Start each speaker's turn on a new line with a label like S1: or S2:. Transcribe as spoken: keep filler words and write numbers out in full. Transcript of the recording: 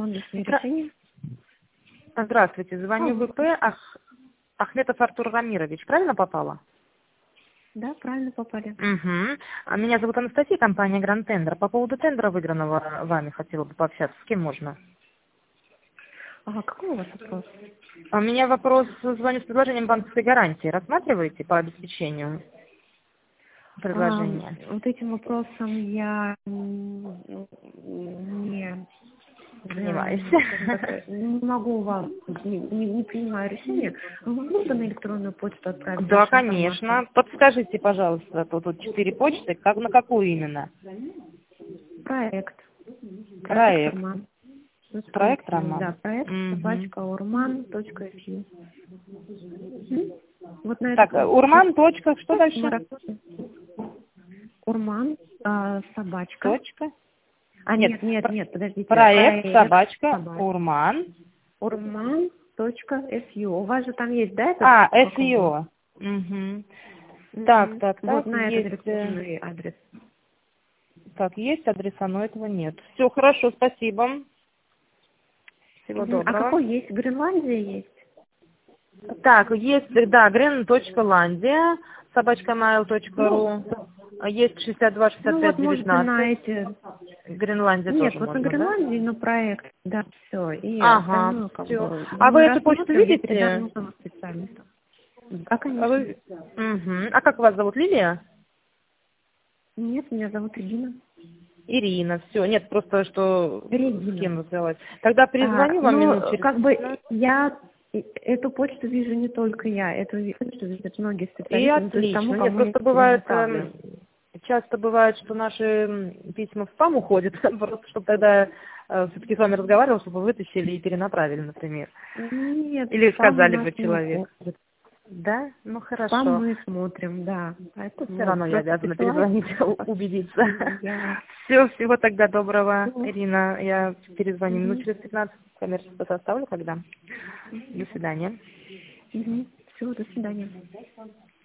S1: лондонское
S2: Здра-
S1: решение.
S2: Здравствуйте, звоню в
S1: Алло.
S2: ВП. Ах... Ахметов Артур Рамирович. Правильно попала?
S1: Да, правильно попали.
S2: Угу. А меня зовут Анастасия, компания Гранд Тендер. По поводу тендера, выигранного вами, хотела бы пообщаться. С кем можно?
S1: Ага, какой у вас вопрос?
S2: А У меня вопрос, звоню с предложением банковской гарантии. Рассматриваете по обеспечению
S1: А,
S2: предложения?
S1: вот этим вопросом я м, не,
S2: Занимаюсь.
S1: э, скажем так, не могу вам, не, не- не принимаю решения. Вы могли бы на электронную почту отправить
S2: Да,
S1: вашу информацию?
S2: конечно. Подскажите, пожалуйста, тут, тут четыре почты, как, на какую именно?
S1: Проект. Проект
S2: Проект.
S1: Урман.
S2: Проект
S1: Да,
S2: Роман.
S1: проект
S2: Мгм.
S1: собачка урман точка фью. Вот на
S2: Так,
S1: этот
S2: Урман. Точка, что дальше?
S1: Урман, а, собачка.
S2: Точка.
S1: А,
S2: Нет,
S1: нет, нет,
S2: про-
S1: нет, подождите.
S2: проект собачка
S1: собачка.
S2: Урман.
S1: Урман точка фью. У вас же там есть, да, этот?
S2: А,
S1: как он был?
S2: эс и о. Угу. Так,
S1: Мгм.
S2: так,
S1: Вот
S2: так,
S1: на этот
S2: есть, э,
S1: электронный адрес.
S2: так, есть адреса, но этого нет. Все, хорошо, спасибо. Всего
S1: Мгм. А
S2: доброго.
S1: какой есть? Гренландия есть?
S2: Так, есть, да, green.landia, собачка mail точка ру, есть шестьдесят два шестьдесят
S1: Ну
S2: пять
S1: вот можете на
S2: девятнадцать,
S1: эти...
S2: Гренландия
S1: Нет,
S2: тоже
S1: вот на
S2: можно, да?
S1: Гренландии, на проект, да, все. И
S2: Ага,
S1: остальное, как
S2: все.
S1: бы,
S2: А вы
S1: мы
S2: эту почту
S1: рассмотрим, я передам
S2: видите?
S1: нужному специалисту. Да,
S2: А
S1: конечно.
S2: вы... Мгм. А как вас зовут, Лилия?
S1: Нет, меня зовут Регина.
S2: Ирина, все. Нет, просто что с
S1: Регина.
S2: кем связалась. Тогда
S1: А,
S2: перезвоню вам минут
S1: ну,
S2: через
S1: как бы
S2: пятнадцать.
S1: я и- эту почту вижу не только я, эту ви- почту видят многие
S2: И
S1: специалисты, ну, то есть тому,
S2: отлично. Нет,
S1: кому я
S2: просто бывает,
S1: перенаправлю.
S2: эм, часто бывает, что наши м, письма в спам уходят, просто чтобы тогда все-таки с вами разговаривал, чтобы вы вытащили и перенаправили, например.
S1: Нет,
S2: Или
S1: спам у
S2: сказали
S1: нас
S2: бы
S1: не
S2: человек.
S1: уходит.
S2: Да? Ну
S1: Спам
S2: хорошо.
S1: мы смотрим, да.
S2: Это все
S1: Вот,
S2: равно я
S1: просто
S2: обязана
S1: присылайте,
S2: перезвонить, убедиться.
S1: я...
S2: Все, всего тогда доброго,
S1: Ну,
S2: Ирина. Я перезвоню минут
S1: мгм,
S2: через пятнадцать. Коммерчество составлю, когда. До свидания.
S1: мгм. Всего, до свидания.